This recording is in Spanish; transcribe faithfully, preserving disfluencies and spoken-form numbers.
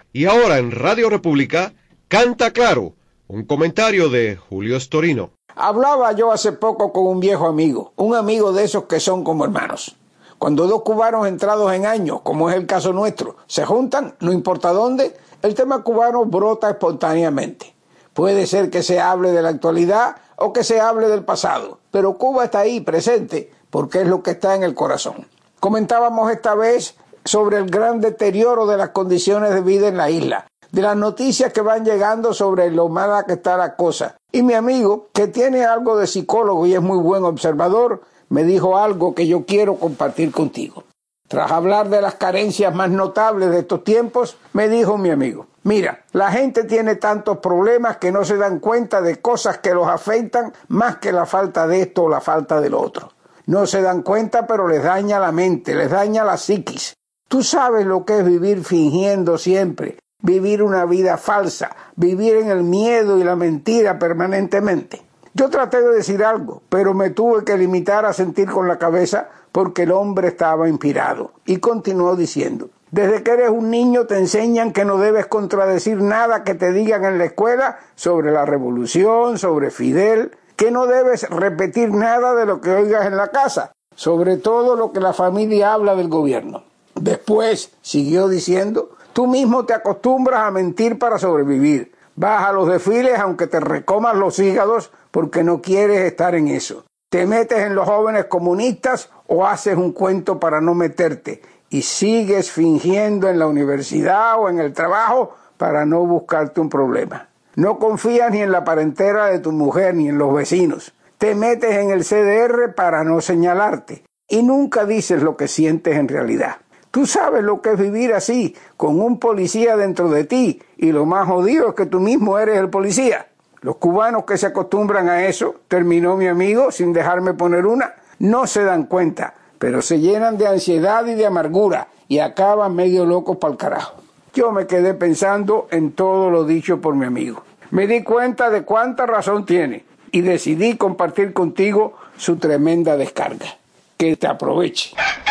Y ahora en Radio República, Canta Claro, un comentario de Julio Storino. Hablaba yo hace poco con un viejo amigo, un amigo de esos que son como hermanos. Cuando dos cubanos entrados en años, como es el caso nuestro, se juntan, no importa dónde, el tema cubano brota espontáneamente. Puede ser que se hable de la actualidad o que se hable del pasado, pero Cuba está ahí presente porque es lo que está en el corazón. Comentábamos esta vez sobre el gran deterioro de las condiciones de vida en la isla, de las noticias que van llegando sobre lo mala que está la cosa. Y mi amigo, que tiene algo de psicólogo y es muy buen observador, me dijo algo que yo quiero compartir contigo. Tras hablar de las carencias más notables de estos tiempos, me dijo mi amigo: mira, la gente tiene tantos problemas que no se dan cuenta de cosas que los afectan más que la falta de esto o la falta del otro. No se dan cuenta, pero les daña la mente, les daña la psiquis. Tú sabes lo que es vivir fingiendo siempre, vivir una vida falsa, vivir en el miedo y la mentira permanentemente. Yo traté de decir algo, pero me tuve que limitar a sentir con la cabeza porque el hombre estaba inspirado. Y continuó diciendo: desde que eres un niño te enseñan que no debes contradecir nada que te digan en la escuela sobre la revolución, sobre Fidel, que no debes repetir nada de lo que oigas en la casa, sobre todo lo que la familia habla del gobierno. Después, siguió diciendo, tú mismo te acostumbras a mentir para sobrevivir. Vas a los desfiles aunque te recomas los hígados porque no quieres estar en eso. Te metes en los jóvenes comunistas o haces un cuento para no meterte y sigues fingiendo en la universidad o en el trabajo para no buscarte un problema. No confías ni en la parentela de tu mujer ni en los vecinos. Te metes en el C D R para no señalarte y nunca dices lo que sientes en realidad. Tú sabes lo que es vivir así, con un policía dentro de ti, y lo más jodido es que tú mismo eres el policía. Los cubanos que se acostumbran a eso, terminó mi amigo sin dejarme poner una, no se dan cuenta, pero se llenan de ansiedad y de amargura y acaban medio locos para el carajo. Yo me quedé pensando en todo lo dicho por mi amigo. Me di cuenta de cuánta razón tiene y decidí compartir contigo su tremenda descarga. Que te aproveche.